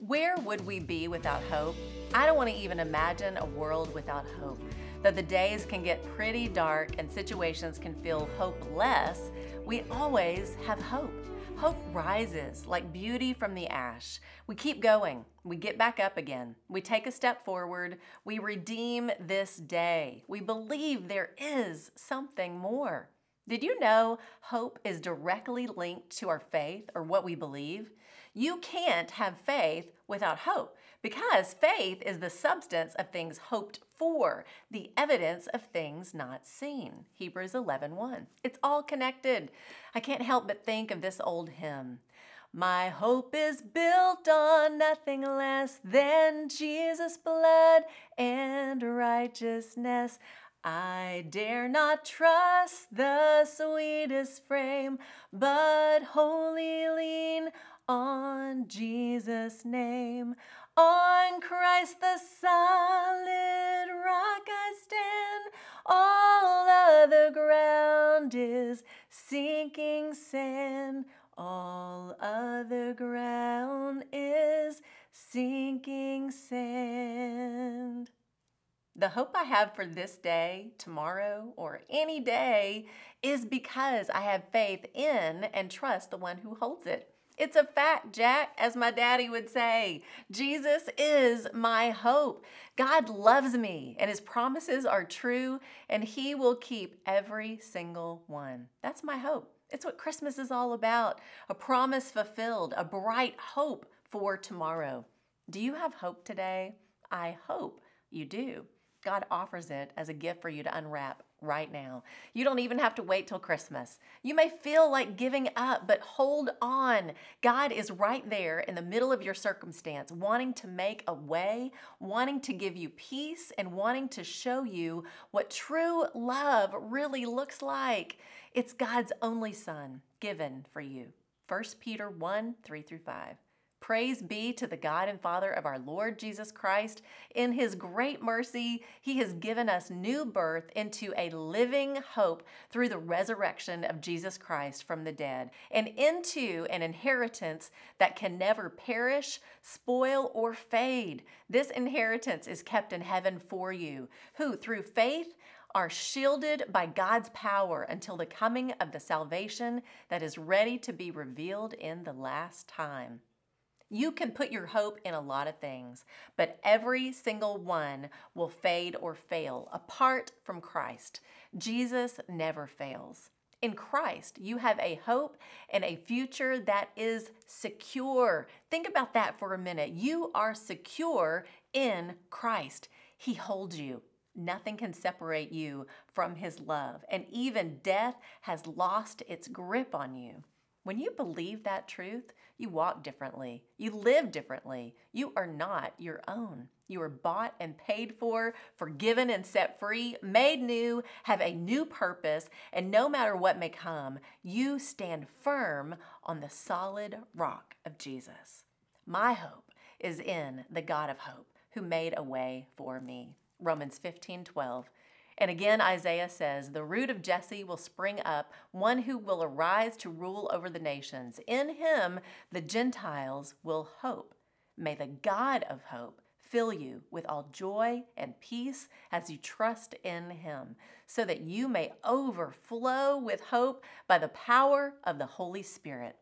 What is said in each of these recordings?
Where would we be without hope? I don't want to even imagine a world without hope. Though the days can get pretty dark and situations can feel hopeless, we always have hope. Hope rises like beauty from the ash. We keep going. We get back up again. We take a step forward. We redeem this day. We believe there is something more. Did you know hope is directly linked to our faith or what we believe? You can't have faith without hope because faith is the substance of things hoped for, the evidence of things not seen. Hebrews 11:1. It's all connected. I can't help but think of this old hymn. My hope is built on nothing less than Jesus' blood and righteousness. I dare not trust the sweetest frame, but wholly lean on Jesus' name. On Christ the solid rock I stand. All other ground is sinking sand. All other ground is sinking sand. The hope I have for this day, tomorrow, or any day is because I have faith in and trust the one who holds it. It's a fact, Jack, as my daddy would say. Jesus is my hope. God loves me, and his promises are true, and he will keep every single one. That's my hope. It's what Christmas is all about, a promise fulfilled, a bright hope for tomorrow. Do you have hope today? I hope you do. God offers it as a gift for you to unwrap right now. You don't even have to wait till Christmas. You may feel like giving up, but hold on. God is right there in the middle of your circumstance, wanting to make a way, wanting to give you peace, and wanting to show you what true love really looks like. It's God's only Son given for you. 1 Peter 1:3-5. Praise be to the God and Father of our Lord Jesus Christ. In his great mercy, he has given us new birth into a living hope through the resurrection of Jesus Christ from the dead, and into an inheritance that can never perish, spoil, or fade. This inheritance is kept in heaven for you, who through faith are shielded by God's power until the coming of the salvation that is ready to be revealed in the last time. You can put your hope in a lot of things, but every single one will fade or fail apart from Christ. Jesus never fails. In Christ, you have a hope and a future that is secure. Think about that for a minute. You are secure in Christ. He holds you. Nothing can separate you from his love, and even death has lost its grip on you. When you believe that truth, you walk differently. You live differently. You are not your own. You are bought and paid for, forgiven and set free, made new, have a new purpose, and no matter what may come, you stand firm on the solid rock of Jesus. My hope is in the God of hope who made a way for me. Romans 15:12. And again, Isaiah says, the root of Jesse will spring up, one who will arise to rule over the nations. In him, the Gentiles will hope. May the God of hope fill you with all joy and peace as you trust in him, so that you may overflow with hope by the power of the Holy Spirit.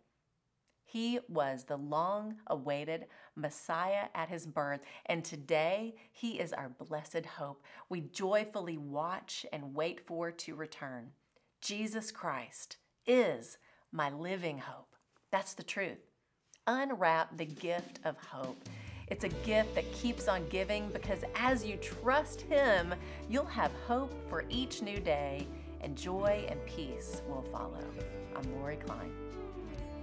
He was the long-awaited Messiah at his birth, and today he is our blessed hope. We joyfully watch and wait for to return. Jesus Christ is my living hope. That's the truth. Unwrap the gift of hope. It's a gift that keeps on giving because as you trust him, you'll have hope for each new day, and joy and peace will follow. I'm Lori Klein.